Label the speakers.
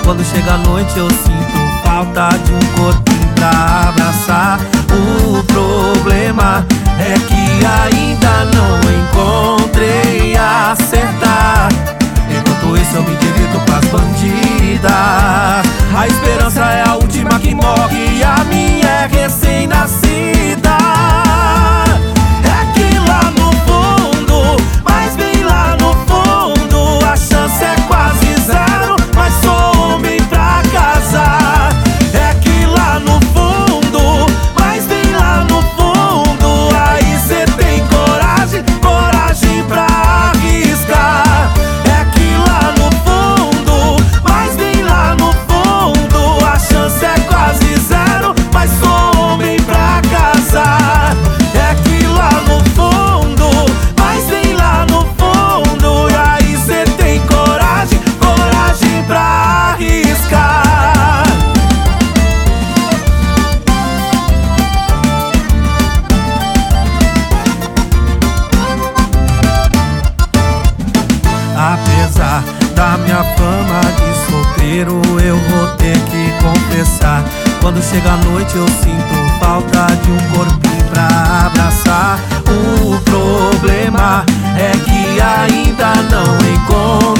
Speaker 1: Quando chega a noite eu sinto falta de um corpinho pra abraçar. O problema é que ainda não encontrei acertar. Enquanto isso eu me divirto com as bandidas. A esperança é a última que morre e a minha é recém-nascida. É que lá no fundo, mas bem lá no fundo, a chance é quase zero, mas sou homem pra casar. É que lá no fundo, mas bem lá no fundo, aí cê tem coragem, coragem pra arriscar. É que lá no fundo, mas bem lá no fundo, a chance é quase zero, mas sou homem pra casar. É que lá no fundo, mas bem lá no fundo, e aí cê tem coragem, coragem pra arriscar. Apesar da minha fama de solteiro, eu vou ter que confessar. Quando chega a noite eu sinto falta de um corpinho pra abraçar. O problema é que ainda não encontro